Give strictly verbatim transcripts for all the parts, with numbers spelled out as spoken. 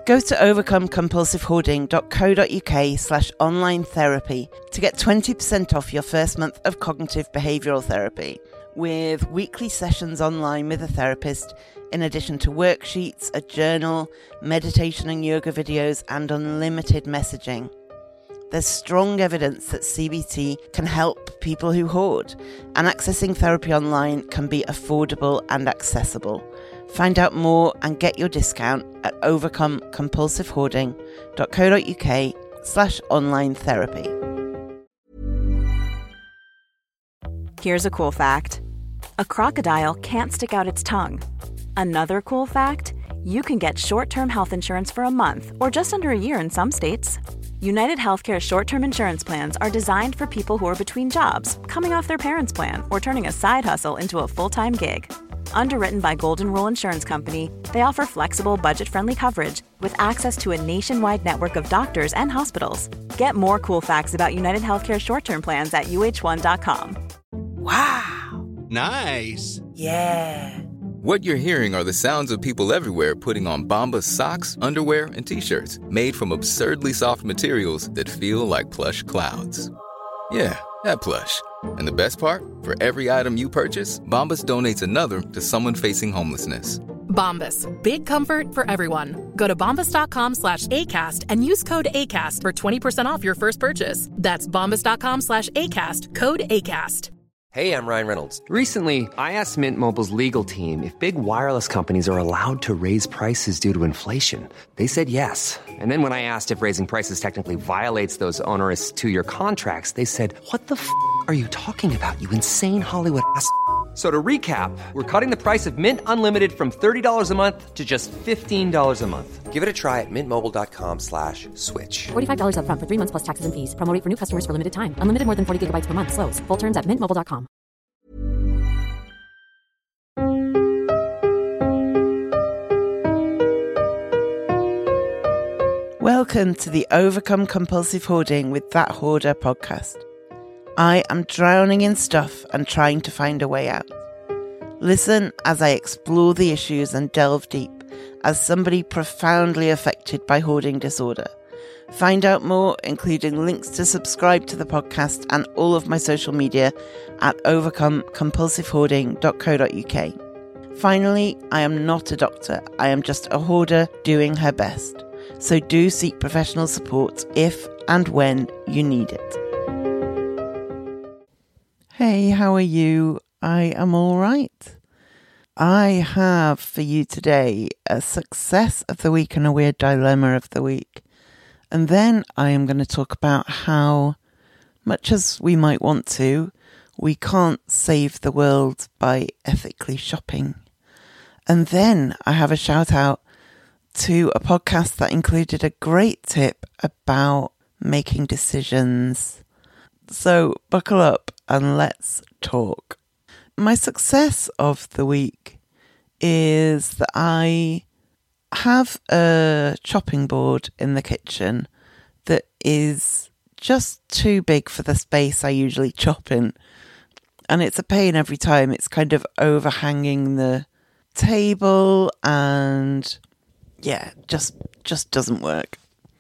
Go to overcome compulsive hoarding dot co dot uk slash online therapy to get twenty percent off your first month of cognitive behavioural therapy, with weekly sessions online with a therapist, in addition to worksheets, a journal, meditation and yoga videos, and unlimited messaging. There's strong evidence that C B T can help people who hoard, and accessing therapy online can be affordable and accessible. Find out more and get your discount at overcome compulsive hoarding dot co dot uk slash online therapy. Here's a cool fact. A crocodile can't stick out its tongue. Another cool fact, you can get short-term health insurance for a month or just under a year in some states. United Healthcare short-term insurance plans are designed for people who are between jobs, coming off their parents' plan, or turning a side hustle into a full-time gig. Underwritten by Golden Rule Insurance Company, they offer flexible, budget-friendly coverage with access to a nationwide network of doctors and hospitals. Get more cool facts about United Healthcare short-term plans at U H one dot com. Wow! Nice! Yeah! What you're hearing are the sounds of people everywhere putting on Bombas socks, underwear, and T-shirts made from absurdly soft materials that feel like plush clouds. Yeah, that plush. And the best part? For every item you purchase, Bombas donates another to someone facing homelessness. Bombas. Big comfort for everyone. Go to bombas.com slash ACAST and use code ACAST for twenty percent off your first purchase. That's bombas.com slash ACAST. Code ACAST. Hey, I'm Ryan Reynolds. Recently, I asked Mint Mobile's legal team if big wireless companies are allowed to raise prices due to inflation. They said yes. And then when I asked if raising prices technically violates those onerous two-year contracts, they said, what the f*** are you talking about, you insane Hollywood ass f- So to recap, we're cutting the price of Mint Unlimited from thirty dollars a month to just fifteen dollars a month. Give it a try at mintmobile.com slash switch. forty-five dollars up front for three months plus taxes and fees. Promo rate for new customers for limited time. Unlimited more than forty gigabytes per month. Slows full terms at mint mobile dot com. Welcome to the Overcome Compulsive Hoarding with That Hoarder podcast. I am drowning in stuff and trying to find a way out. Listen as I explore the issues and delve deep as somebody profoundly affected by hoarding disorder. Find out more, including links to subscribe to the podcast and all of my social media at overcome compulsive hoarding dot co dot uk. Finally, I am not a doctor. I am just a hoarder doing her best. So do seek professional support if and when you need it. Hey, how are you? I am all right. I have for you today a success of the week and a weird dilemma of the week. And then I am going to talk about how, much as we might want to, we can't save the world by ethically shopping. And then I have a shout out to a podcast that included a great tip about making decisions. So buckle up and let's talk. My success of the week is that I have a chopping board in the kitchen that is just too big for the space I usually chop in. And it's a pain every time. It's kind of overhanging the table and yeah, just just doesn't work.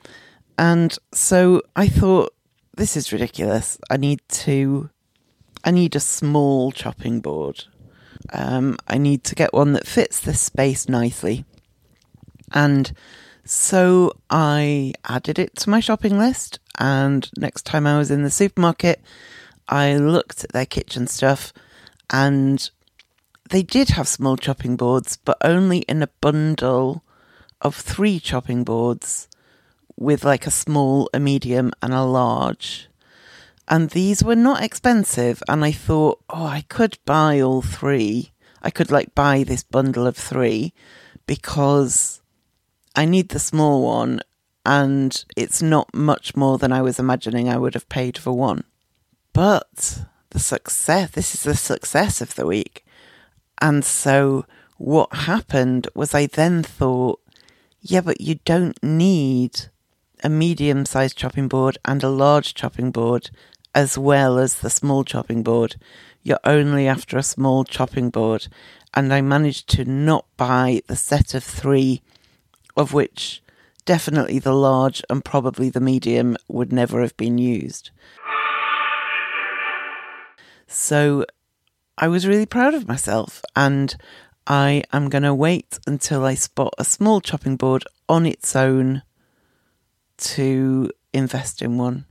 And so I thought, this is ridiculous. I need to, I need a small chopping board. Um, I need to get one that fits this space nicely. And so I added it to my shopping list. And next time I was in the supermarket, I looked at their kitchen stuff and they did have small chopping boards, but only in a bundle of three chopping boards with like a small, a medium and a large. And these were not expensive. And I thought, oh, I could buy all three. I could like buy this bundle of three because I need the small one and it's not much more than I was imagining I would have paid for one. But the success, this is the success of the week. And so what happened was I then thought, yeah, but you don't need a medium-sized chopping board and a large chopping board as well as the small chopping board. You're only after a small chopping board. And I managed to not buy the set of three, of which definitely the large and probably the medium would never have been used. So I was really proud of myself, and I am going to wait until I spot a small chopping board on its own to invest in one.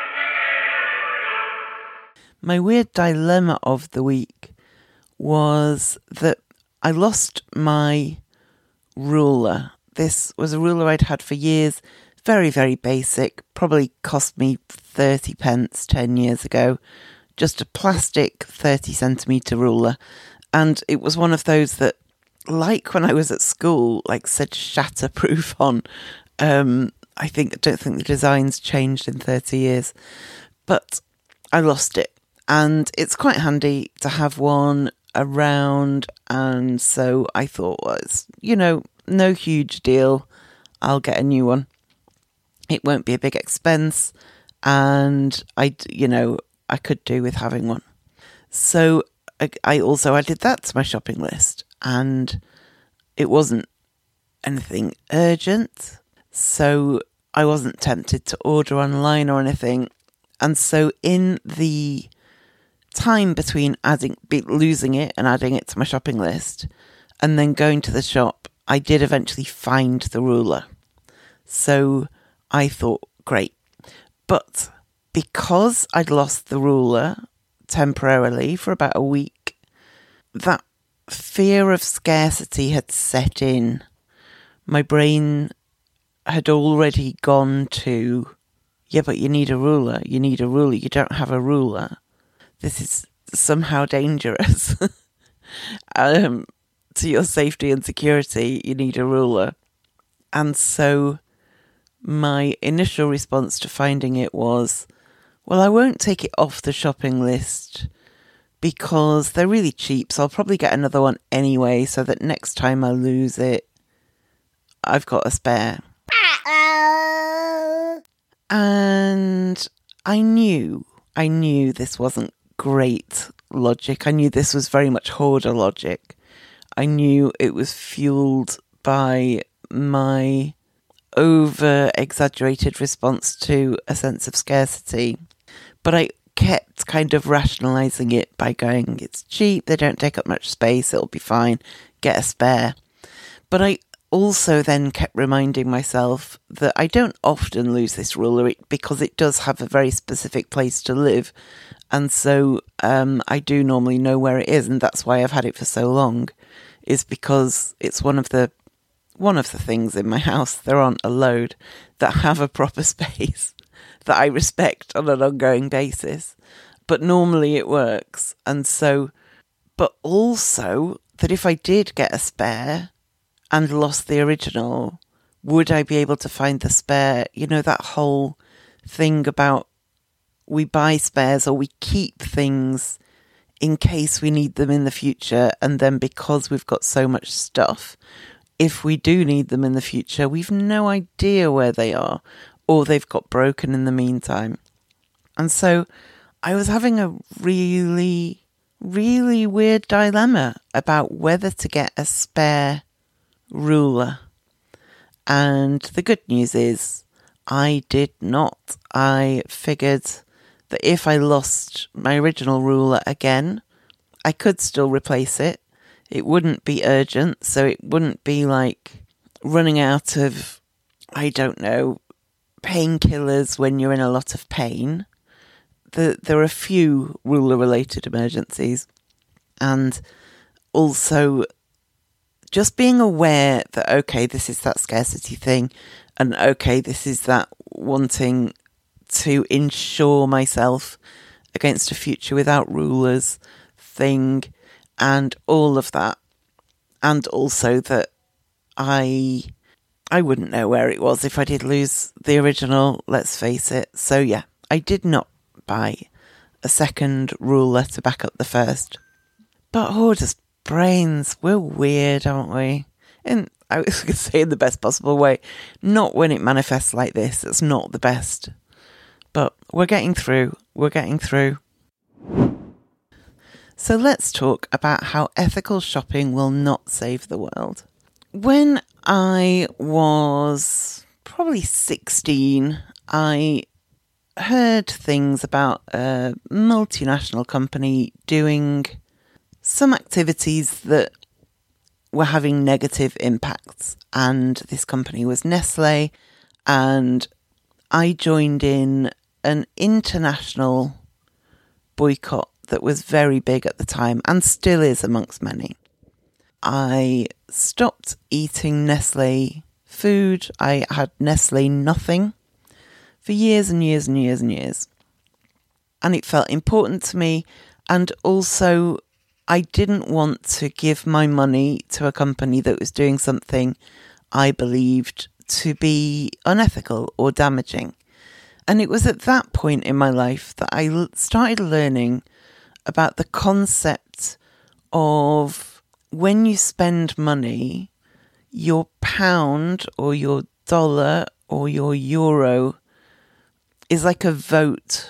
My weird dilemma of the week was that I lost my ruler. This was a ruler I'd had for years, very, very basic, probably cost me thirty pence ten years ago, just a plastic thirty centimetre ruler. And it was one of those that, like when I was at school, like said shatterproof on. Um, I think, I don't think the design's changed in thirty years, but I lost it. And it's quite handy to have one around, and so I thought, well, it's, you know, no huge deal. I'll get a new one. It won't be a big expense, and I, you know, I could do with having one. So I, I also added that to my shopping list, and it wasn't anything urgent, so I wasn't tempted to order online or anything. And so in the time between adding, losing it and adding it to my shopping list and then going to the shop, I did eventually find the ruler. So I thought, great. But because I'd lost the ruler temporarily for about a week, that fear of scarcity had set in. My brain had already gone to, yeah, but you need a ruler. You need a ruler. You don't have a ruler. This is somehow dangerous. um, to your safety and security, you need a ruler. And so my initial response to finding it was, well, I won't take it off the shopping list because they're really cheap, so I'll probably get another one anyway, so that next time I lose it, I've got a spare. And I knew, I knew this wasn't great logic. I knew this was very much hoarder logic. I knew it was fueled by my over-exaggerated response to a sense of scarcity. But I kept kind of rationalising it by going, it's cheap, they don't take up much space, it'll be fine, get a spare. But I also then kept reminding myself that I don't often lose this ruler because it does have a very specific place to live. And so um, I do normally know where it is, and that's why I've had it for so long, is because it's one of the one of the things in my house, there aren't a load, that have a proper space that I respect on an ongoing basis. But normally it works. And so, but also that if I did get a spare and lost the original, would I be able to find the spare? You know, that whole thing about we buy spares or we keep things in case we need them in the future. And then because we've got so much stuff, if we do need them in the future, we've no idea where they are, or they've got broken in the meantime. And so I was having a really, really weird dilemma about whether to get a spare ruler. And the good news is I did not. I figured that if I lost my original ruler again, I could still replace it. It wouldn't be urgent, so it wouldn't be like running out of, I don't know, painkillers when you're in a lot of pain. The, there are a few ruler-related emergencies. And also just being aware that, okay, this is that scarcity thing, and okay, this is that wanting to insure myself against a future without rulers thing, and all of that. And also that I I wouldn't know where it was if I did lose the original, let's face it. So yeah, I did not buy a second ruler to back up the first. But hoarders' brains, we're weird, aren't we? And I was going to say in the best possible way. Not when it manifests like this. It's not the best. But we're getting through. We're getting through. So let's talk about how ethical shopping will not save the world. When I was probably sixteen, I heard things about a multinational company doing some activities that were having negative impacts. And this company was Nestle. And I joined in an international boycott that was very big at the time and still is amongst many. I stopped eating Nestle food. I had Nestle nothing for years and years and years and years. And it felt important to me. And also, I didn't want to give my money to a company that was doing something I believed to be unethical or damaging. And it was at that point in my life that I started learning about the concept of when you spend money, your pound or your dollar or your euro is like a vote.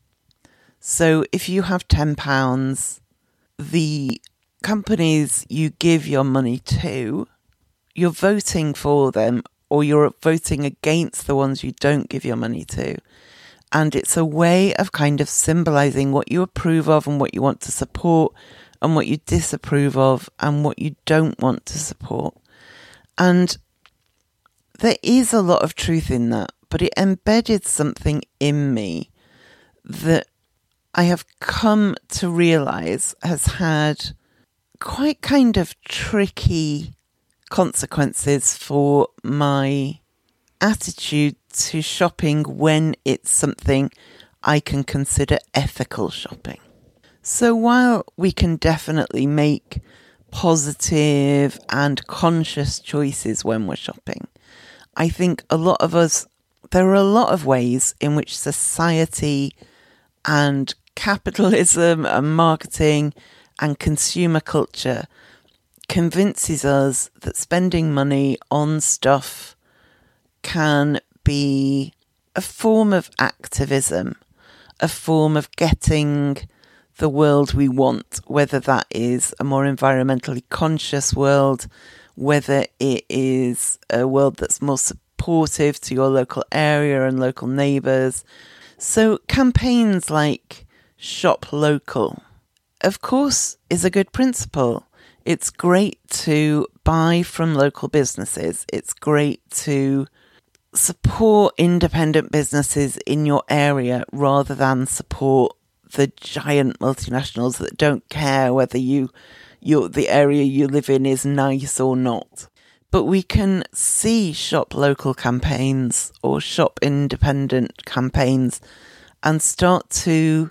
So if you have ten pounds, the companies you give your money to, you're voting for them or you're voting against the ones you don't give your money to. And it's a way of kind of symbolising what you approve of and what you want to support and what you disapprove of and what you don't want to support. And there is a lot of truth in that, but it embedded something in me that I have come to realise has had quite kind of tricky consequences for my attitude to shopping when it's something I can consider ethical shopping. So while we can definitely make positive and conscious choices when we're shopping, I think a lot of us, there are a lot of ways in which society and capitalism and marketing and consumer culture convinces us that spending money on stuff can be a form of activism, a form of getting the world we want, whether that is a more environmentally conscious world, whether it is a world that's more supportive to your local area and local neighbours. So campaigns like Shop Local, of course, is a good principle. It's great to buy from local businesses. It's great to support independent businesses in your area rather than support the giant multinationals that don't care whether you, your the area you live in is nice or not. But we can see Shop Local campaigns or Shop Independent campaigns and start to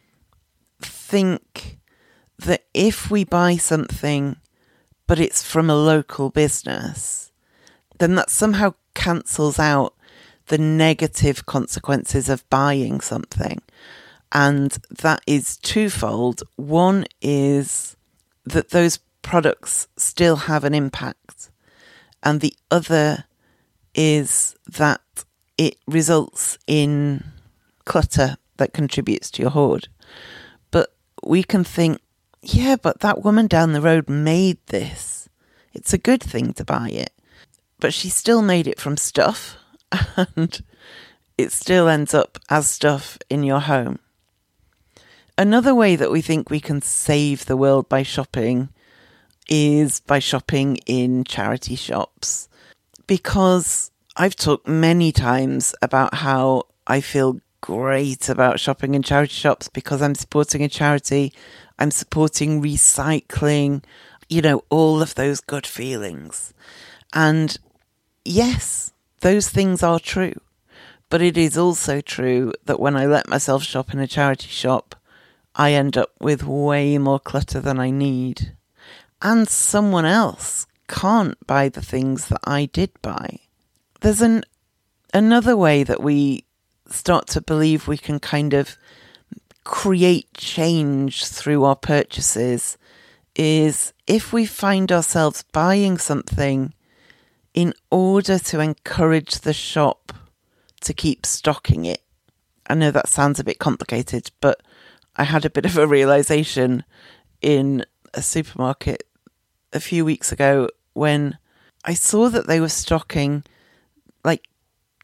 think that if we buy something but it's from a local business, then that somehow cancels out the negative consequences of buying something. And that is twofold. One is that those products still have an impact. And the other is that it results in clutter that contributes to your hoard. But we can think, yeah, but that woman down the road made this. It's a good thing to buy it. But she still made it from stuff, and it still ends up as stuff in your home. Another way that we think we can save the world by shopping is by shopping in charity shops. Because I've talked many times about how I feel great about shopping in charity shops because I'm supporting a charity, I'm supporting recycling, you know, all of those good feelings. And yes, those things are true. But it is also true that when I let myself shop in a charity shop, I end up with way more clutter than I need. And someone else can't buy the things that I did buy. There's an another way that we start to believe we can kind of create change through our purchases is if we find ourselves buying something in order to encourage the shop to keep stocking it. I know that sounds a bit complicated, but I had a bit of a realisation in a supermarket a few weeks ago when I saw that they were stocking like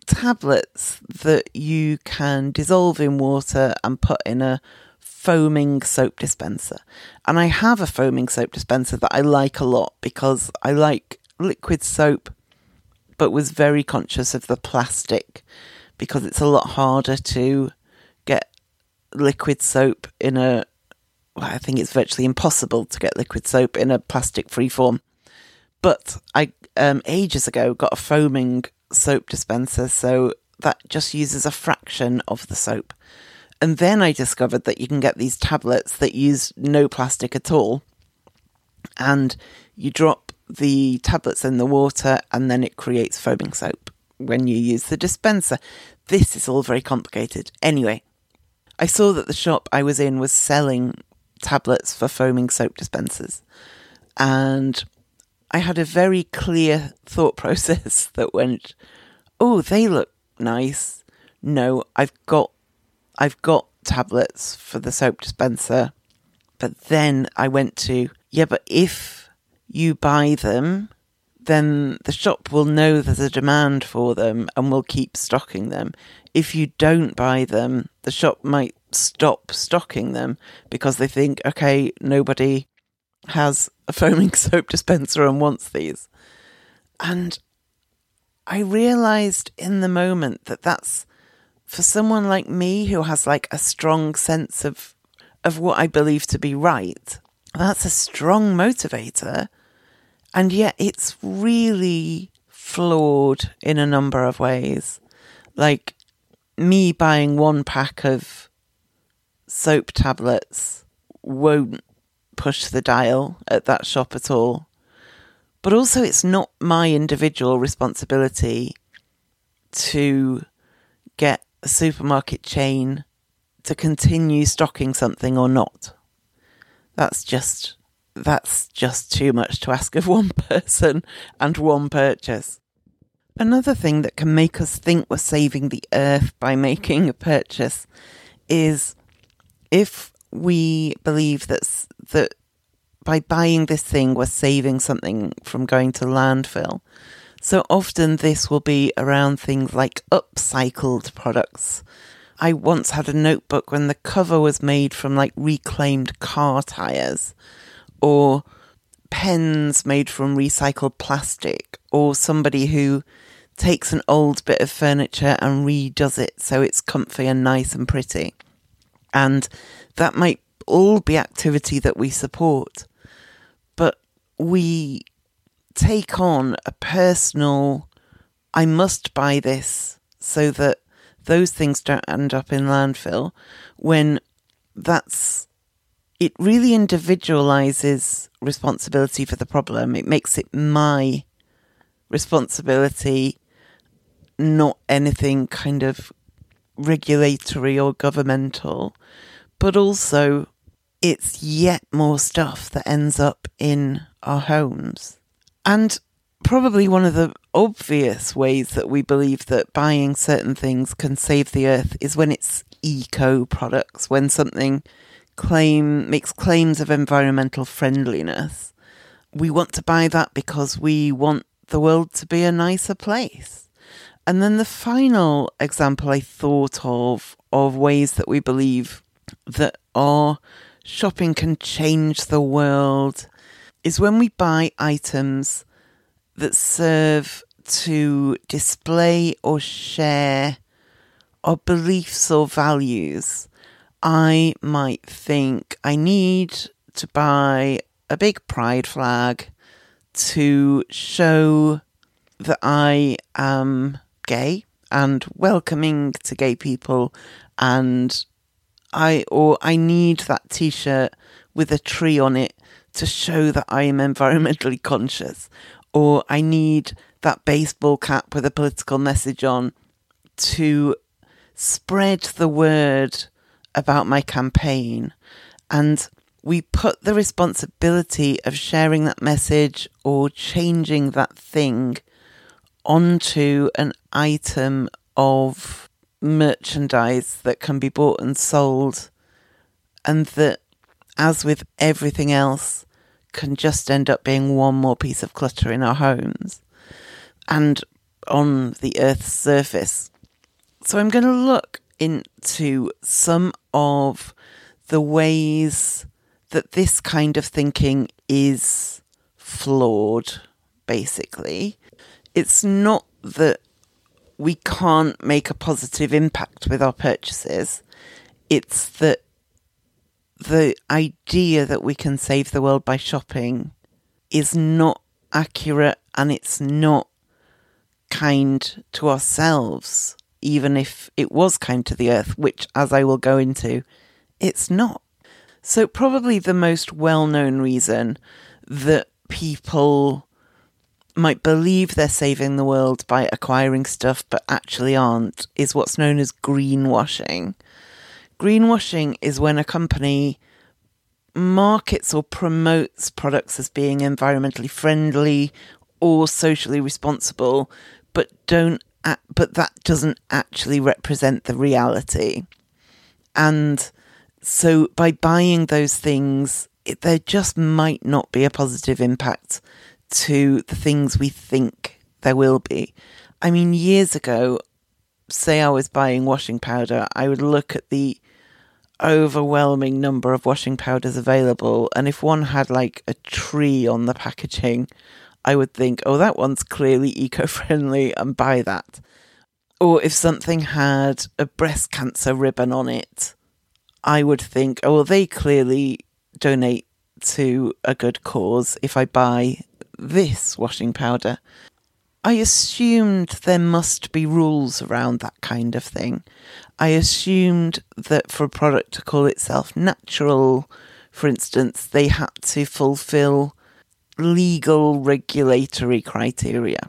tablets that you can dissolve in water and put in a foaming soap dispenser. And I have a foaming soap dispenser that I like a lot because I like liquid soap, but was very conscious of the plastic because it's a lot harder to get liquid soap in a, well, I think it's virtually impossible to get liquid soap in a plastic-free form. But I, um, ages ago, got a foaming soap dispenser, so that just uses a fraction of the soap. And then I discovered that you can get these tablets that use no plastic at all. And you drop the tablets in the water and then it creates foaming soap when you use the dispenser. This is all very complicated. Anyway, I saw that the shop I was in was selling tablets for foaming soap dispensers. And I had a very clear thought process that went, oh, they look nice. No, I've got I've got tablets for the soap dispenser. But then I went to, yeah, but if you buy them, then the shop will know there's a demand for them and will keep stocking them. If you don't buy them, the shop might stop stocking them because they think, okay, nobody has a foaming soap dispenser and wants these. And I realised in the moment that that's, for someone like me who has like a strong sense of of what I believe to be right, that's a strong motivator. And yet it's really flawed in a number of ways. Like me buying one pack of soap tablets won't push the dial at that shop at all. But also it's not my individual responsibility to get a supermarket chain to continue stocking something or not. That's just that's just too much to ask of one person and one purchase. Another thing that can make us think we're saving the earth by making a purchase is if we believe that that by buying this thing we're saving something from going to landfill. So often this will be around things like upcycled products. I once had a notebook when the cover was made from like reclaimed car tyres, or pens made from recycled plastic, or somebody who takes an old bit of furniture and redoes it so it's comfy and nice and pretty. And that might all be activity that we support, but we take on a personal, I must buy this so that those things don't end up in landfill, when that's, it really individualizes responsibility for the problem. It makes it my responsibility, not anything kind of regulatory or governmental, but also it's yet more stuff that ends up in our homes. And probably one of the obvious ways that we believe that buying certain things can save the earth is when it's eco products, when something claim makes claims of environmental friendliness. We want to buy that because we want the world to be a nicer place. And then the final example I thought of, of ways that we believe that our shopping can change the world, is when we buy items that serve to display or share our beliefs or values. I might think I need to buy a big pride flag to show that I am gay and welcoming to gay people, and I or I need that t-shirt with a tree on it to show that I am environmentally conscious, or I need that baseball cap with a political message on to spread the word about my campaign. And we put the responsibility of sharing that message or changing that thing onto an item of merchandise that can be bought and sold, and that, as with everything else, can just end up being one more piece of clutter in our homes. And on the Earth's surface. So I'm going to look into some of the ways that this kind of thinking is flawed, basically. It's not that we can't make a positive impact with our purchases. It's that the idea that we can save the world by shopping is not accurate, and it's not kind to ourselves, even if it was kind to the earth, which, as I will go into, it's not. So probably the most well-known reason that people might believe they're saving the world by acquiring stuff but actually aren't is what's known as greenwashing. Greenwashing is when a company markets or promotes products as being environmentally friendly or socially responsible, but don't but that doesn't actually represent the reality. And so by buying those things, it, there just might not be a positive impact to the things we think there will be. I mean, years ago, say I was buying washing powder, I would look at the overwhelming number of washing powders available, and if one had like a tree on the packaging, I would think, oh, that one's clearly eco-friendly, and buy that. Or if something had a breast cancer ribbon on it, I would think, oh, well, they clearly donate to a good cause if I buy this washing powder. I assumed there must be rules around that kind of thing. I assumed that for a product to call itself natural, for instance, they had to fulfill legal regulatory criteria.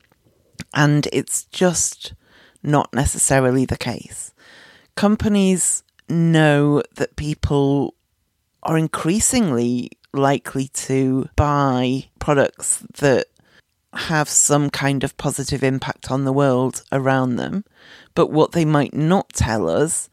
And it's just not necessarily the case. Companies know that people are increasingly likely to buy products that have some kind of positive impact on the world around them. But what they might not tell us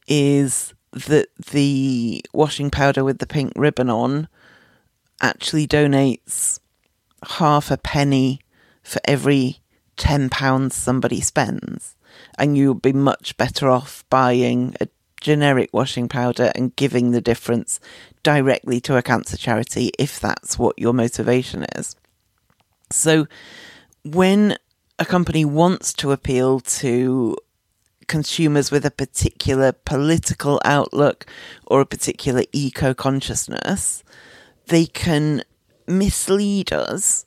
is that the washing powder with the pink ribbon on actually donates half a penny for every ten pounds somebody spends. And you'll be much better off buying a generic washing powder and giving the difference directly to a cancer charity if that's what your motivation is. So when a company wants to appeal to consumers with a particular political outlook or a particular eco-consciousness, they can mislead us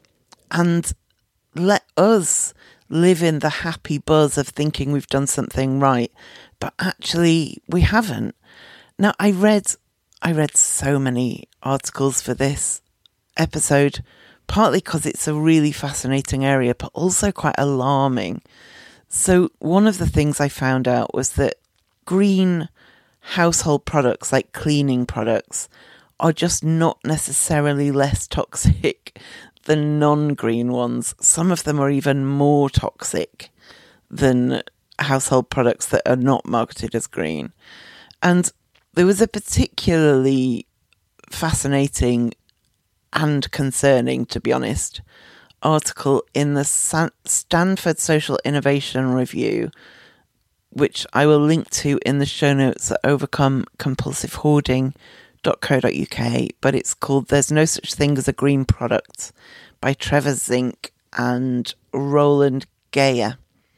and let us live in the happy buzz of thinking we've done something right, but actually we haven't. Now, I read I read so many articles for this episode, partly because it's a really fascinating area, but also quite alarming. So one of the things I found out was that green household products, like cleaning products, are just not necessarily less toxic than non-green ones. Some of them are even more toxic than household products that are not marketed as green. And there was a particularly fascinating and concerning, to be honest, article in the San- Stanford Social Innovation Review, which I will link to in the show notes at overcome compulsive hoarding dot co dot uk, but it's called There's No Such Thing as a Green Product by Trevor Zink and Roland Geyer.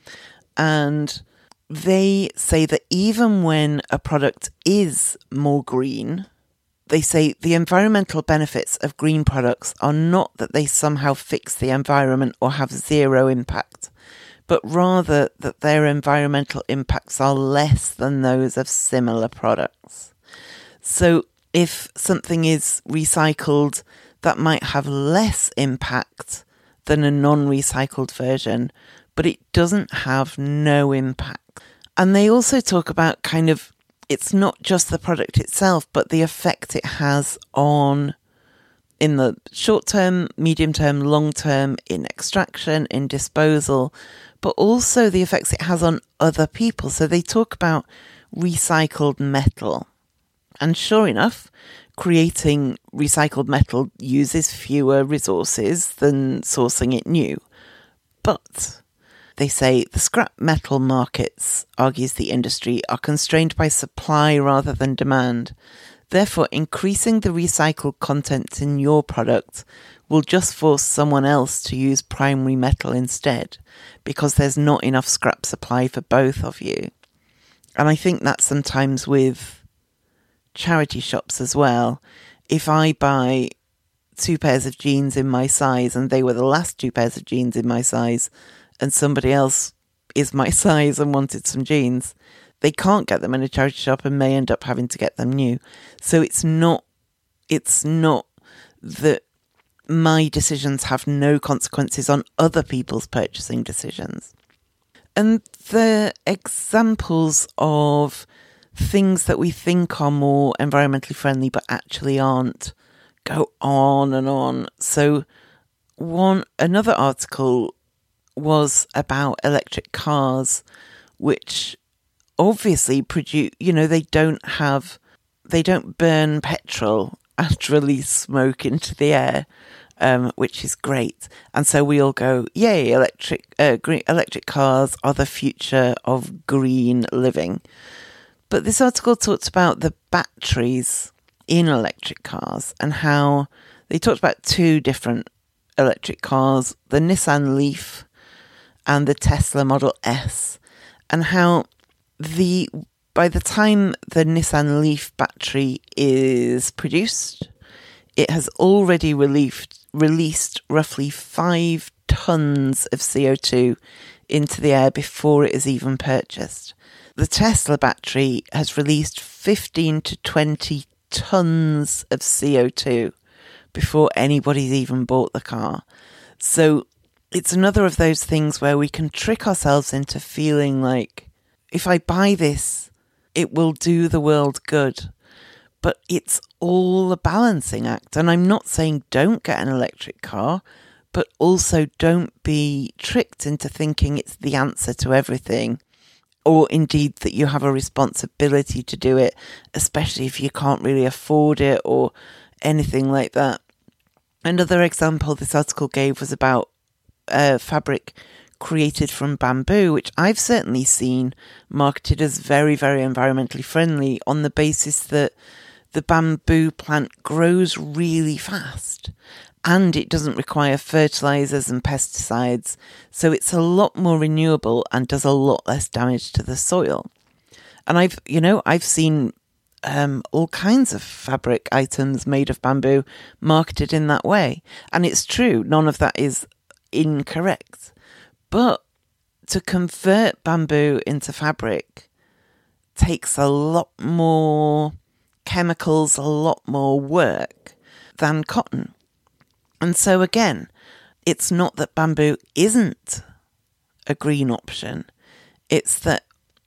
And they say that even when a product is more green, they say the environmental benefits of green products are not that they somehow fix the environment or have zero impact, but rather that their environmental impacts are less than those of similar products. So if something is recycled, that might have less impact than a non-recycled version, but it doesn't have no impact. And they also talk about kind of, it's not just the product itself, but the effect it has on, in the short term, medium term, long term, in extraction, in disposal, but also the effects it has on other people. So they talk about recycled metal. And sure enough, creating recycled metal uses fewer resources than sourcing it new. But they say the scrap metal markets, argues the industry, are constrained by supply rather than demand. Therefore, increasing the recycled content in your product will just force someone else to use primary metal instead, because there's not enough scrap supply for both of you. And I think that sometimes with charity shops as well. If I buy two pairs of jeans in my size and they were the last two pairs of jeans in my size, and somebody else is my size and wanted some jeans, they can't get them in a charity shop and may end up having to get them new. So it's not, it's not that my decisions have no consequences on other people's purchasing decisions. And the examples of things that we think are more environmentally friendly but actually aren't go on and on. So one another article was about electric cars, which obviously produce, you know, they don't have, they don't burn petrol and release smoke into the air, um, which is great. And so we all go, yay, electric, uh, green, electric cars are the future of green living. But this article talks about the batteries in electric cars and how they talked about two different electric cars, the Nissan Leaf and the Tesla Model S, and how the by the time the Nissan Leaf battery is produced, it has already released, released roughly five tons of C O two into the air before it is even purchased. The Tesla battery has released fifteen to twenty tons of C O two before anybody's even bought the car. So it's another of those things where we can trick ourselves into feeling like, if I buy this, it will do the world good. But it's all a balancing act. And I'm not saying don't get an electric car, but also don't be tricked into thinking it's the answer to everything, or indeed that you have a responsibility to do it, especially if you can't really afford it or anything like that. Another example this article gave was about uh, fabric created from bamboo, which I've certainly seen marketed as very, very environmentally friendly on the basis that the bamboo plant grows really fast and it doesn't require fertilizers and pesticides. So it's a lot more renewable and does a lot less damage to the soil. And I've, you know, I've seen um, all kinds of fabric items made of bamboo marketed in that way. And it's true, none of that is incorrect. But to convert bamboo into fabric takes a lot more chemicals, a lot more work than cotton. And so again, it's not that bamboo isn't a green option. It's that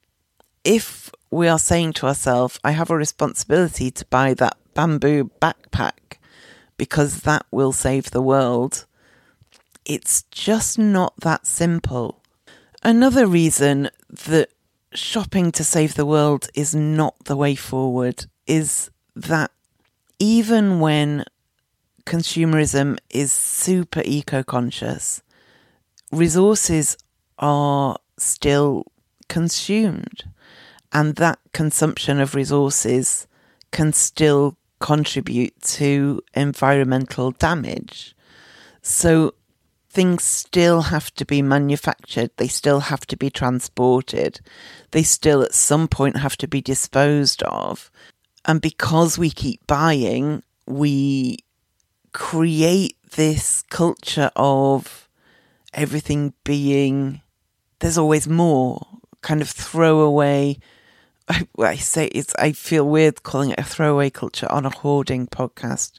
if we are saying to ourselves, I have a responsibility to buy that bamboo backpack because that will save the world, it's just not that simple. Another reason that shopping to save the world is not the way forward is that even when consumerism is super eco-conscious, resources are still consumed, and that consumption of resources can still contribute to environmental damage. So things still have to be manufactured, they still have to be transported, they still at some point have to be disposed of. And because we keep buying, we create this culture of everything being, there's always more, kind of throwaway. I, I say it's, I feel weird calling it a throwaway culture on a hoarding podcast.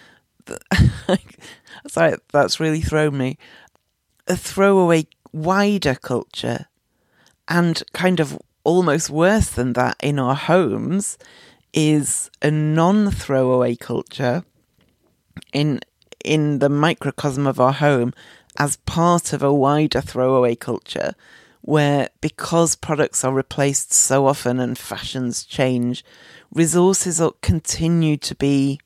Sorry, that's really thrown me. A throwaway wider culture, and kind of almost worse than that in our homes is a non-throwaway culture in in the microcosm of our home as part of a wider throwaway culture, where because products are replaced so often and fashions change, resources will continue to be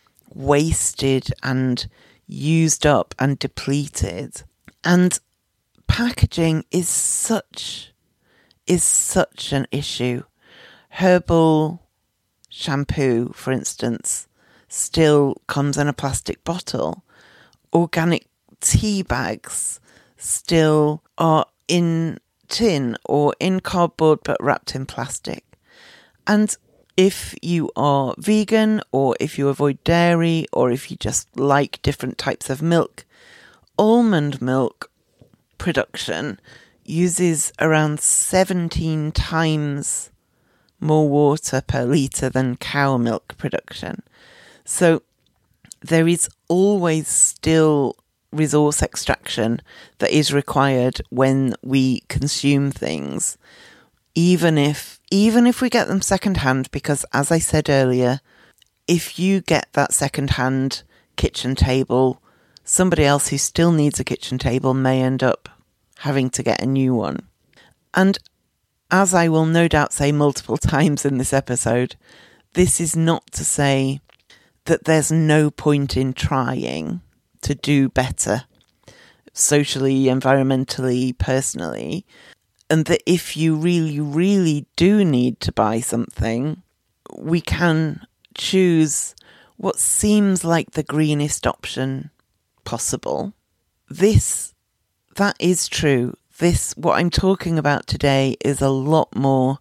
wasted and used up and depleted. And packaging is such, is such an issue. Herbal shampoo, for instance, still comes in a plastic bottle. Organic tea bags still are in tin or in cardboard but wrapped in plastic. And if you are vegan, or if you avoid dairy, or if you just like different types of milk, almond milk production uses around seventeen times more water per litre than cow milk production. So there is always still resource extraction that is required when we consume things, even if even if we get them secondhand, because as I said earlier, if you get that secondhand kitchen table, somebody else who still needs a kitchen table may end up having to get a new one. And as I will no doubt say multiple times in this episode, this is not to say that there's no point in trying to do better socially, environmentally, personally, and that if you really, really do need to buy something, we can choose what seems like the greenest option possible. This, that is true. This, what I'm talking about today, is a lot more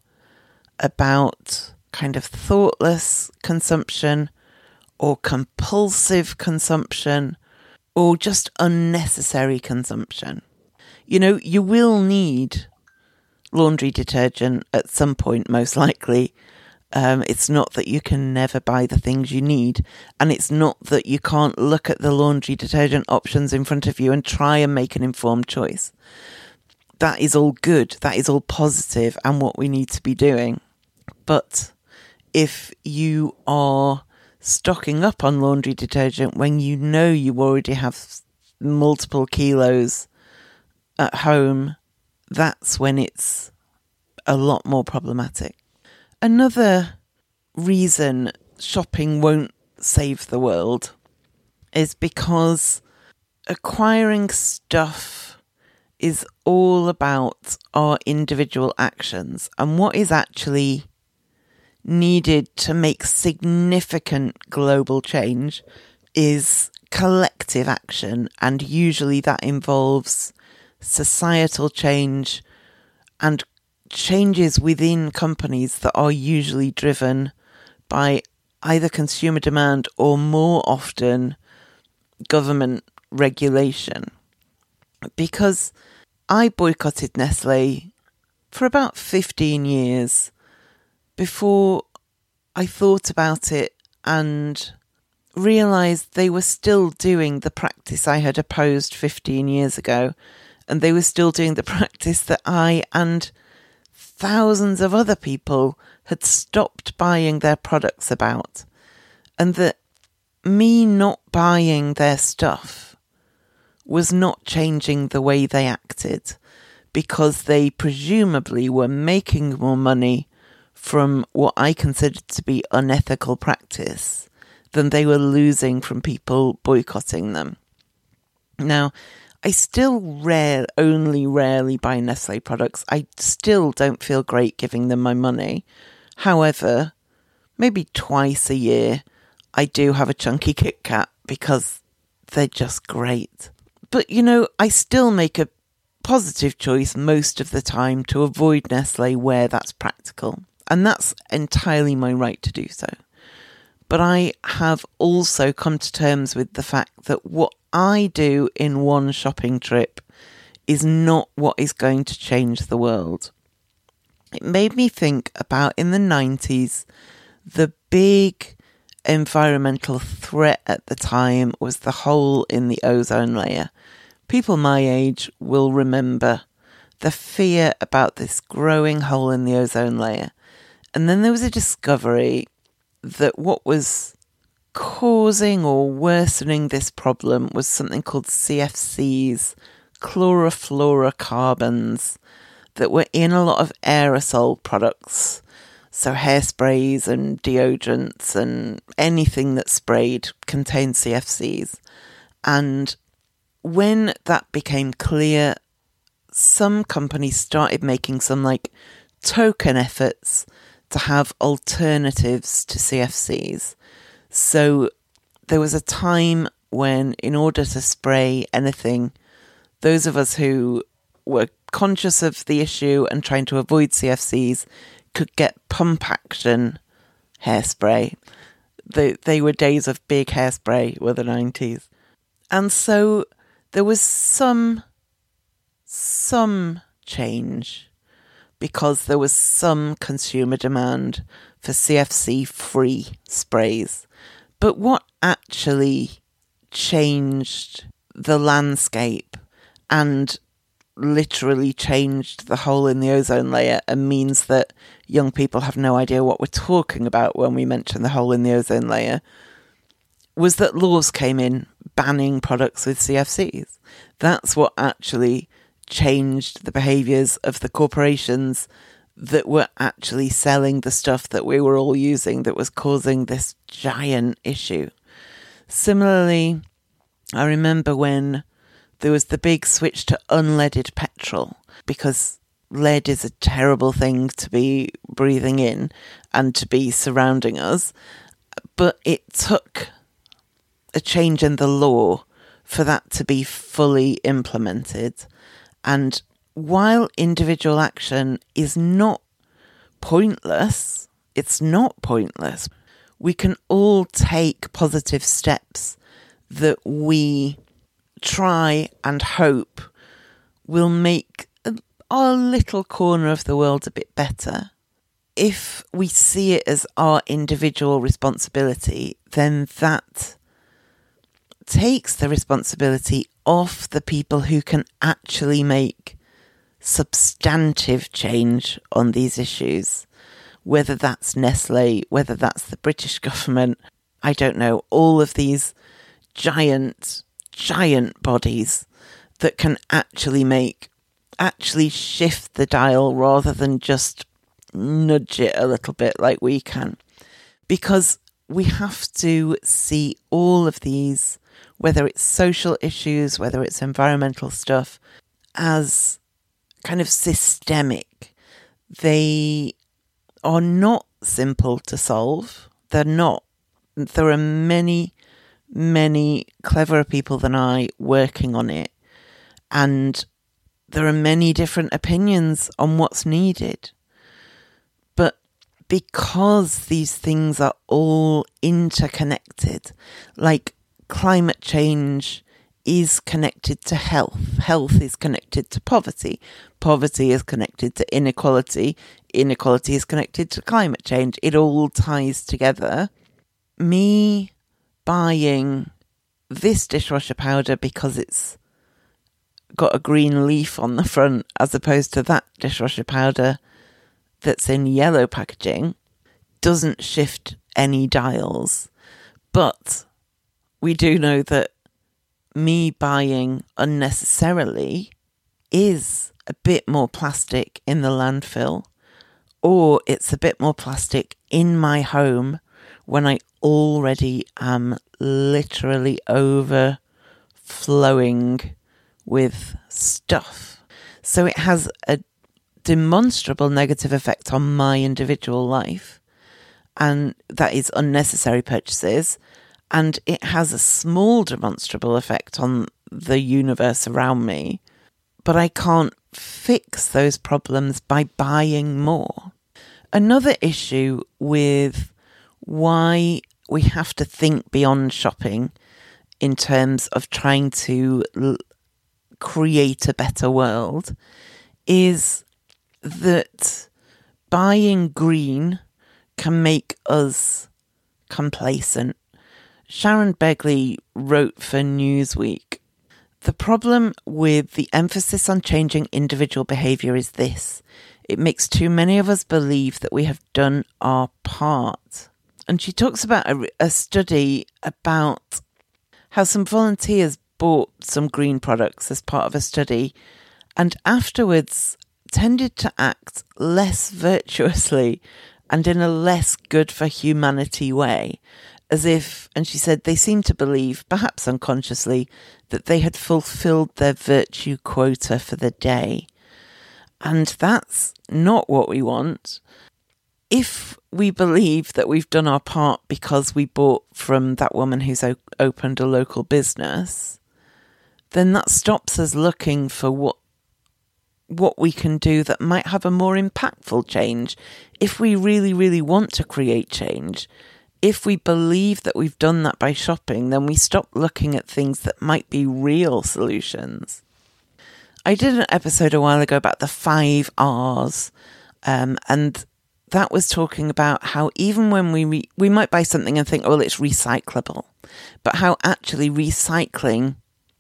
about kind of thoughtless consumption or compulsive consumption or just unnecessary consumption. You know, you will need laundry detergent at some point, most likely. Um, it's not that you can never buy the things you need, and it's not that you can't look at the laundry detergent options in front of you and try and make an informed choice. That is all good. That is all positive and what we need to be doing. But if you are stocking up on laundry detergent when you know you already have multiple kilos at home, that's when it's a lot more problematic. Another reason shopping won't save the world is because acquiring stuff is all about our individual actions, and what is actually needed to make significant global change is collective action, and usually that involves societal change and changes within companies that are usually driven by either consumer demand or more often government regulation. Because I boycotted Nestle for about fifteen years before I thought about it and realised they were still doing the practice I had opposed fifteen years ago, and they were still doing the practice that I and thousands of other people had stopped buying their products about, and that me not buying their stuff was not changing the way they acted, because they presumably were making more money from what I considered to be unethical practice than they were losing from people boycotting them. Now, I still rare, only rarely buy Nestle products. I still don't feel great giving them my money. However, maybe twice a year, I do have a chunky Kit Kat because they're just great. But, you know, I still make a positive choice most of the time to avoid Nestle where that's practical. And that's entirely my right to do so. But I have also come to terms with the fact that what I do in one shopping trip is not what is going to change the world. It made me think about, in the nineties, the big environmental threat at the time was the hole in the ozone layer. People my age will remember the fear about this growing hole in the ozone layer. And then there was a discovery that what was causing or worsening this problem was something called C F Cs, chlorofluorocarbons, that were in a lot of aerosol products. So hairsprays and deodorants and anything that's sprayed contained C F Cs. And when that became clear, some companies started making some like token efforts to have alternatives to C F Cs. So there was a time when, in order to spray anything, those of us who were conscious of the issue and trying to avoid C F Cs could get pump action hairspray. They, they were days of big hairspray, were the nineties. And so there was some, some change because there was some consumer demand for C F C-free sprays. But what actually changed the landscape and literally changed the hole in the ozone layer and means that young people have no idea what we're talking about when we mention the hole in the ozone layer was that laws came in banning products with C F Cs. That's what actually changed the behaviours of the corporations that were actually selling the stuff that we were all using that was causing this giant issue. Similarly, I remember when there was the big switch to unleaded petrol, because lead is a terrible thing to be breathing in and to be surrounding us. But it took a change in the law for that to be fully implemented. And while individual action is not pointless, it's not pointless. We can all take positive steps that we try and hope will make our little corner of the world a bit better. If we see it as our individual responsibility, then that takes the responsibility off the people who can actually make substantive change on these issues, whether that's Nestle, whether that's the British government, I don't know, all of these giant, giant bodies that can actually make, actually shift the dial rather than just nudge it a little bit like we can. Because we have to see all of these, whether it's social issues, whether it's environmental stuff, as kind of systemic. They are not simple to solve. They're not. There are many, many cleverer people than I working on it. And there are many different opinions on what's needed. But because these things are all interconnected, like climate change is connected to health. Health is connected to poverty. Poverty is connected to inequality. Inequality is connected to climate change. It all ties together. Me buying this dishwasher powder because it's got a green leaf on the front as opposed to that dishwasher powder that's in yellow packaging doesn't shift any dials. But we do know that me buying unnecessarily is a bit more plastic in the landfill, or it's a bit more plastic in my home when I already am literally overflowing with stuff. So it has a demonstrable negative effect on my individual life, and that is unnecessary purchases. And it has a small demonstrable effect on the universe around me. But I can't fix those problems by buying more. Another issue with why we have to think beyond shopping in terms of trying to l- create a better world is that buying green can make us complacent. Sharon Begley wrote for Newsweek, "The problem with the emphasis on changing individual behaviour is this. It makes too many of us believe that we have done our part." And she talks about a, a study about how some volunteers bought some green products as part of a study and afterwards tended to act less virtuously and in a less good for humanity way, as if, and she said, they seemed to believe, perhaps unconsciously, that they had fulfilled their virtue quota for the day. And that's not what we want. If we believe that we've done our part because we bought from that woman who's o- opened a local business, then that stops us looking for what what we can do that might have a more impactful change. If we really, really want to create change, if we believe that we've done that by shopping, then we stop looking at things that might be real solutions. I did an episode a while ago about the five R's, um, and that was talking about how even when we re- we might buy something and think, oh, well, it's recyclable, but how actually recycling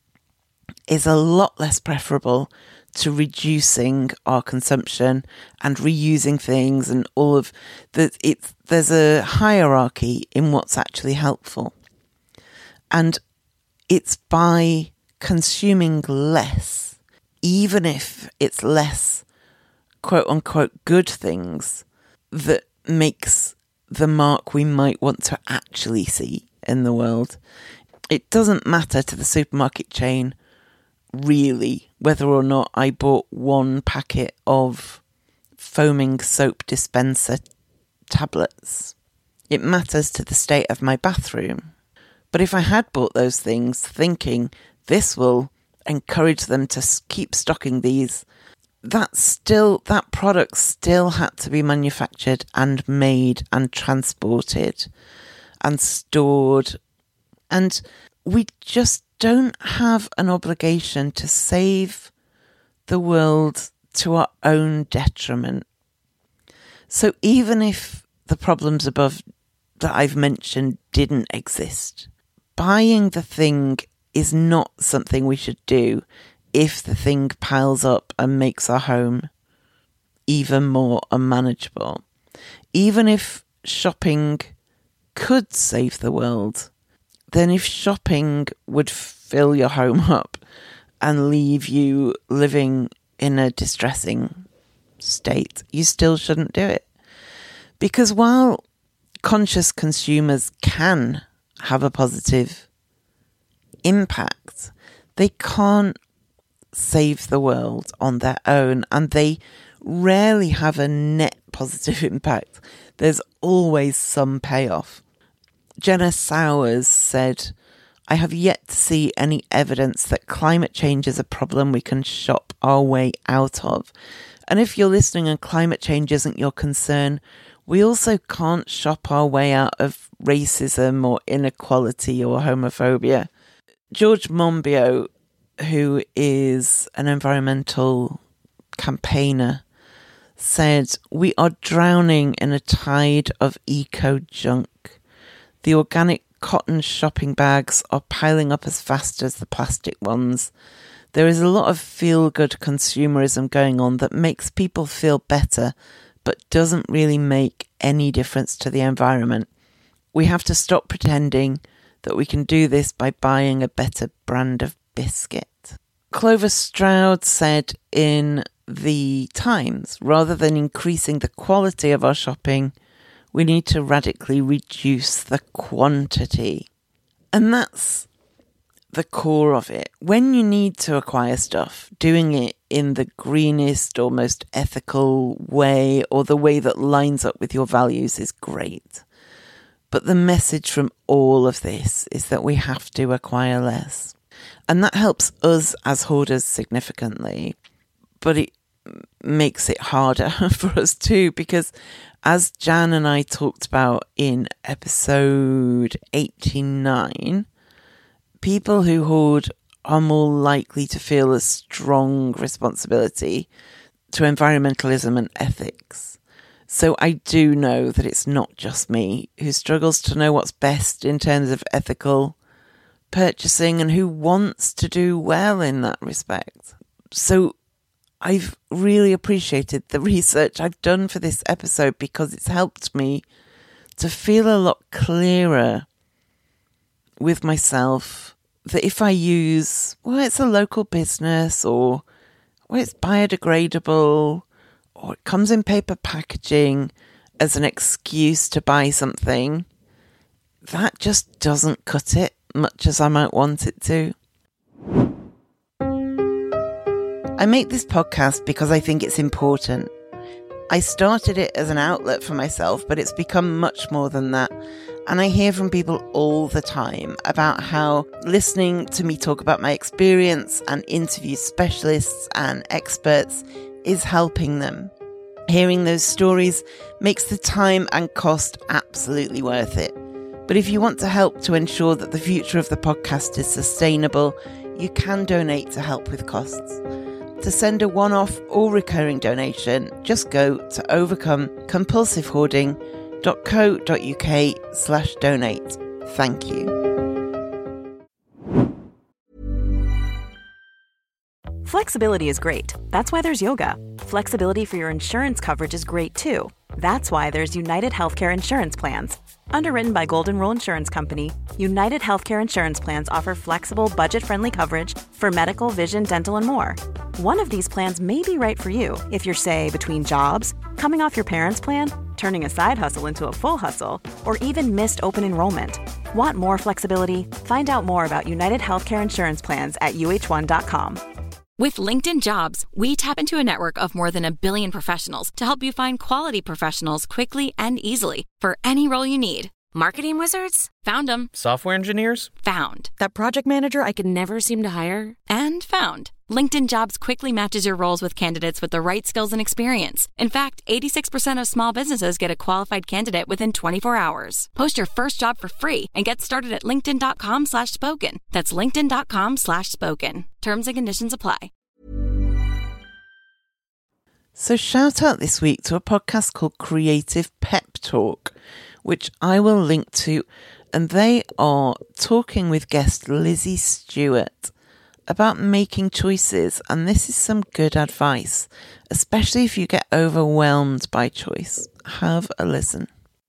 is a lot less preferable to reducing our consumption and reusing things and all of the, it's, there's a hierarchy in what's actually helpful. And it's by consuming less, even if it's less quote unquote good things, that makes the mark we might want to actually see in the world. It doesn't matter to the supermarket chain, really, whether or not I bought one packet of foaming soap dispenser tablets. It matters to the state of my bathroom. But if I had bought those things thinking this will encourage them to keep stocking these, that still, that product still had to be manufactured and made and transported and stored. And we just don't have an obligation to save the world to our own detriment. So even if the problems above that I've mentioned didn't exist, buying the thing is not something we should do if the thing piles up and makes our home even more unmanageable. Even if shopping could save the world, then if shopping would fill your home up and leave you living in a distressing state, you still shouldn't do it. Because while conscious consumers can have a positive impact, they can't save the world on their own, and they rarely have a net positive impact. There's always some payoff. Jenna Sowers said, I have yet to see any evidence that climate change is a problem we can shop our way out of. And if you're listening and climate change isn't your concern, we also can't shop our way out of racism or inequality or homophobia. George Monbiot, who is an environmental campaigner, said, we are drowning in a tide of eco-junk. The organic cotton shopping bags are piling up as fast as the plastic ones. There is a lot of feel-good consumerism going on that makes people feel better, but doesn't really make any difference to the environment. We have to stop pretending that we can do this by buying a better brand of biscuit. Clover Stroud said in the Times, rather than increasing the quality of our shopping, we need to radically reduce the quantity. And that's the core of it. When you need to acquire stuff, doing it in the greenest or most ethical way, or the way that lines up with your values, is great. But the message from all of this is that we have to acquire less. And that helps us as hoarders significantly. But it makes it harder for us too, because as Jan and I talked about in episode eighty-nine, people who hoard are more likely to feel a strong responsibility to environmentalism and ethics. So I do know that it's not just me who struggles to know what's best in terms of ethical purchasing and who wants to do well in that respect. So I've really appreciated the research I've done for this episode, because it's helped me to feel a lot clearer with myself that if I use, well, it's a local business, or well, it's biodegradable, or it comes in paper packaging as an excuse to buy something, that just doesn't cut it much as I might want it to. I make this podcast because I think it's important. I started it as an outlet for myself, but it's become much more than that. And I hear from people all the time about how listening to me talk about my experience and interview specialists and experts is helping them. Hearing those stories makes the time and cost absolutely worth it. But if you want to help to ensure that the future of the podcast is sustainable, you can donate to help with costs. To send a one-off or recurring donation, just go to overcomecompulsivehoarding.co.uk slash donate. Thank you. Flexibility is great. That's why there's yoga. Flexibility for your insurance coverage is great too. That's why there's United Healthcare Insurance Plans. Underwritten by Golden Rule Insurance Company, United Healthcare Insurance Plans offer flexible, budget-friendly coverage for medical, vision, dental, and more. One of these plans may be right for you if you're, say, between jobs, coming off your parents' plan, turning a side hustle into a full hustle, or even missed open enrollment. Want more flexibility? Find out more about United Healthcare Insurance Plans at U H one dot com. With LinkedIn Jobs, we tap into a network of more than a billion professionals to help you find quality professionals quickly and easily for any role you need. Marketing wizards? Found them. Software engineers? Found. That project manager I could never seem to hire? And found. LinkedIn Jobs quickly matches your roles with candidates with the right skills and experience. In fact, eighty-six percent of small businesses get a qualified candidate within twenty-four hours. Post your first job for free and get started at linkedin.com slash spoken. That's linkedin.com slash spoken. Terms and conditions apply. So shout out this week to a podcast called Creative Pep Talk, which I will link to, and they are talking with guest Lizzie Stewart about making choices, and this is some good advice, especially if you get overwhelmed by choice. Have a listen.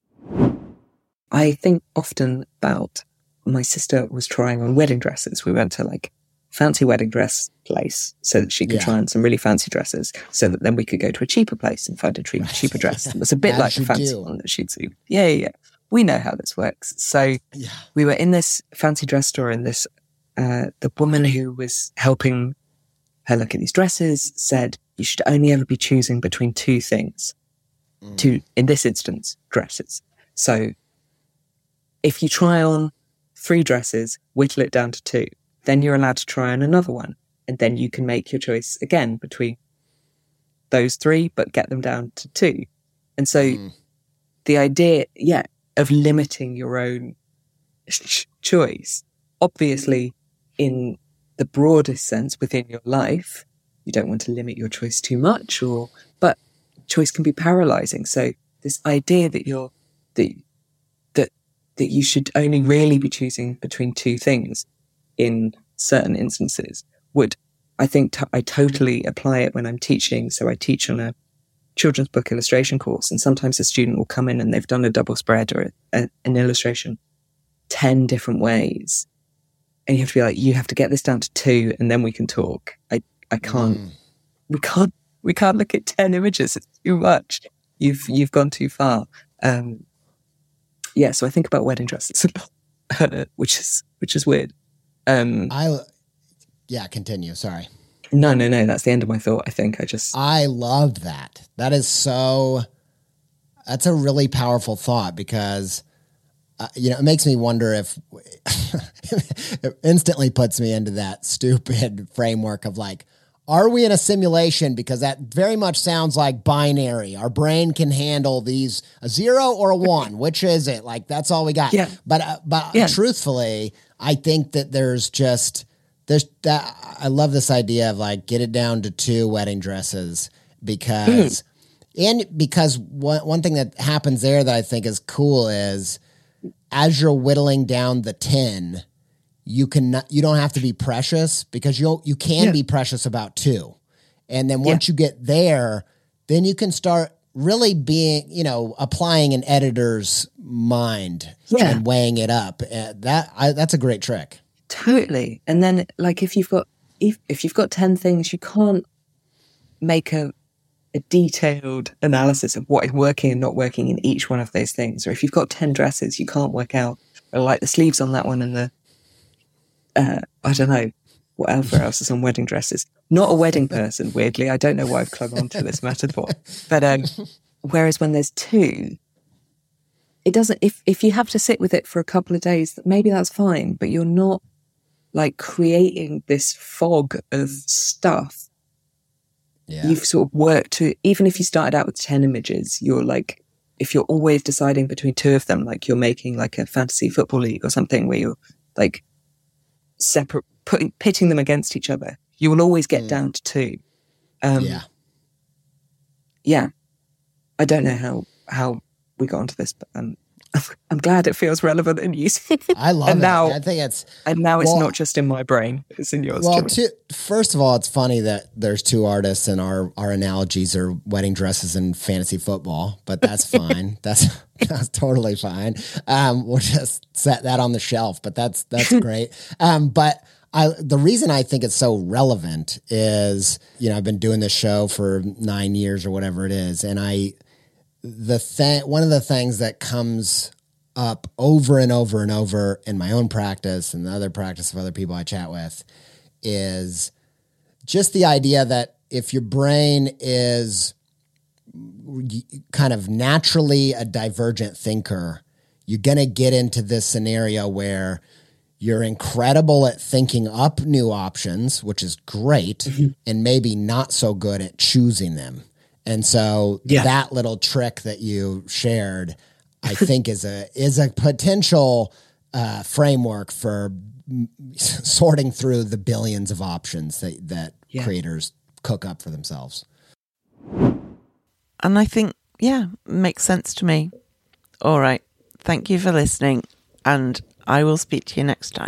I think often about my sister was trying on wedding dresses. We went to like fancy wedding dress place so that she could yeah. try on some really fancy dresses so that then we could go to a cheaper place and find a cheaper, cheaper dress. It was a bit like the fancy do. one that she'd seen. Yeah, yeah, yeah. We know how this works. So yeah. we were in this fancy dress store and this, uh, the woman who was helping her look at these dresses said, you should only ever be choosing between two things. Mm. Two, in this instance, dresses. So if you try on three dresses, whittle it down to two. Then you're allowed to try on another one. And then you can make your choice again between those three, but get them down to two. And so mm. the idea, yeah, of limiting your own ch- choice, obviously in the broadest sense within your life, you don't want to limit your choice too much, or, but choice can be paralyzing. So this idea that you're, that, that, that you should only really be choosing between two things in certain instances would, I think t- I totally apply it when I'm teaching. So I teach on a children's book illustration course, and sometimes a student will come in and they've done a double spread or a, a, an illustration ten different ways. And you have to be like, you have to get this down to two and then we can talk. I, I can't, mm. we can't, we can't look at ten images. It's too much. You've, you've gone too far. Um, yeah. So I think about wedding dresses a lot, which is, which is weird. Um, I, yeah, continue. Sorry. No, no, no. That's the end of my thought. I think I just, I loved that. That is so, that's a really powerful thought because, uh, you know, it makes me wonder if it instantly puts me into that stupid framework of like, are we in a simulation? Because that very much sounds like binary. Our brain can handle these a zero or a one. Which is it? Like, that's all we got. Yeah. But, uh, but yeah. truthfully, I think that there's just, there's that. I love this idea of like, get it down to two wedding dresses because, mm. and because one, one thing that happens there that I think is cool is as you're whittling down the ten, you can, you don't have to be precious because you you can yeah. be precious about two. And then once yeah. you get there, then you can start really being, you know, applying an editor's mind yeah. and weighing it up. Uh, that I, that's a great trick. Totally. And then like if you've got, if, if you've got ten things, you can't make a, a detailed analysis of what is working and not working in each one of those things. Or if you've got ten dresses, you can't work out, I like the sleeves on that one and the, uh, I don't know, whatever else is on wedding dresses. Not a wedding person, weirdly. I don't know why I've clung on to this metaphor. But um, whereas when there's two, it doesn't, if, if you have to sit with it for a couple of days, maybe that's fine, but you're not like creating this fog of stuff. Yeah. You've sort of worked to, even if you started out with ten images, you're like, if you're always deciding between two of them, like you're making like a fantasy football league or something where you're like separate, putting, pitting them against each other, you will always get mm. down to two. Um, yeah. Yeah. I don't know how, how we got onto this, but um, I'm glad it feels relevant and useful. I love and it. Now, I think it's and now it's well, not just in my brain; it's in yours. Well, two, first of all, it's funny that there's two artists, and our our analogies are wedding dresses and fantasy football. But that's fine. that's that's totally fine. Um, we'll just set that on the shelf. But that's that's great. Um, but I the reason I think it's so relevant is, you know, I've been doing this show for nine years or whatever it is, and I. The thing, one of the things that comes up over and over and over in my own practice and the other practice of other people I chat with is just the idea that if your brain is kind of naturally a divergent thinker, you're going to get into this scenario where you're incredible at thinking up new options, which is great, mm-hmm. and maybe not so good at choosing them. And so yeah. that little trick that you shared, I think is a is a potential uh, framework for m- sorting through the billions of options that, that yeah. creators cook up for themselves. And I think, yeah, makes sense to me. All right. Thank you for listening, and I will speak to you next time.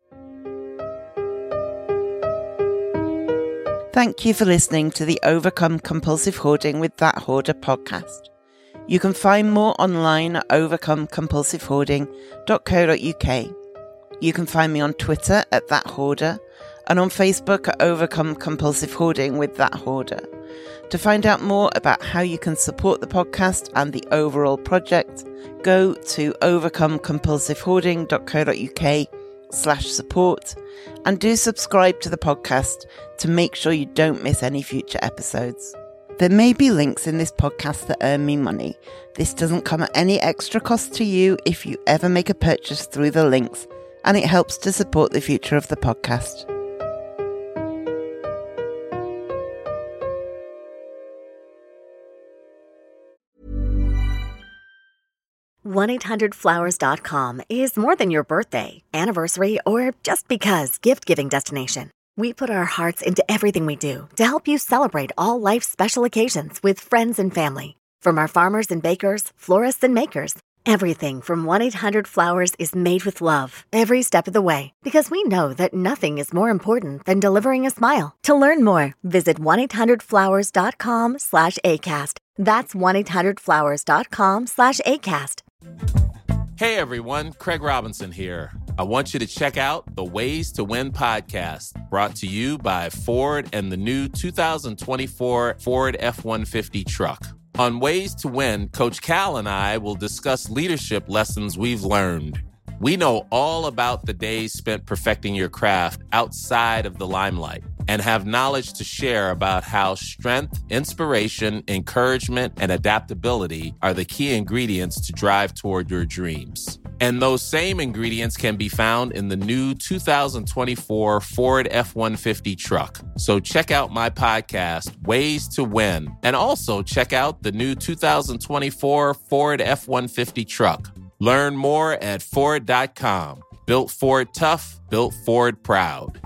Thank you for listening to the Overcome Compulsive Hoarding with That Hoarder podcast. You can find more online at overcome compulsive hoarding dot co dot uk. You can find me on Twitter at That Hoarder and on Facebook at Overcome Compulsive Hoarding with That Hoarder. To find out more about how you can support the podcast and the overall project, go to overcome compulsive hoarding dot co dot uk slash support and do subscribe to the podcast to make sure you don't miss any future episodes. There may be links in this podcast that earn me money. This doesn't come at any extra cost to you if you ever make a purchase through the links, and it helps to support the future of the podcast. one eight hundred flowers dot com is more than your birthday, anniversary, or just because gift-giving destination. We put our hearts into everything we do to help you celebrate all life's special occasions with friends and family. From our farmers and bakers, florists and makers, everything from one eight hundred flowers is made with love every step of the way, because we know that nothing is more important than delivering a smile. To learn more, visit one eight hundred flowers dot com slash ACAST. That's one eight hundred flowers dot com slash ACAST. Hey everyone, Craig Robinson here. I want you to check out the Ways to Win podcast, brought to you by Ford and the new two thousand twenty-four Ford F one fifty truck. On Ways to Win, Coach Cal and I will discuss leadership lessons we've learned. We know all about the days spent perfecting your craft outside of the limelight and have knowledge to share about how strength, inspiration, encouragement, and adaptability are the key ingredients to drive toward your dreams. And those same ingredients can be found in the new two thousand twenty-four Ford F one fifty truck. So check out my podcast, Ways to Win, and also check out the new two thousand twenty-four Ford F one fifty truck. Learn more at Ford dot com. Built Ford tough, built Ford proud.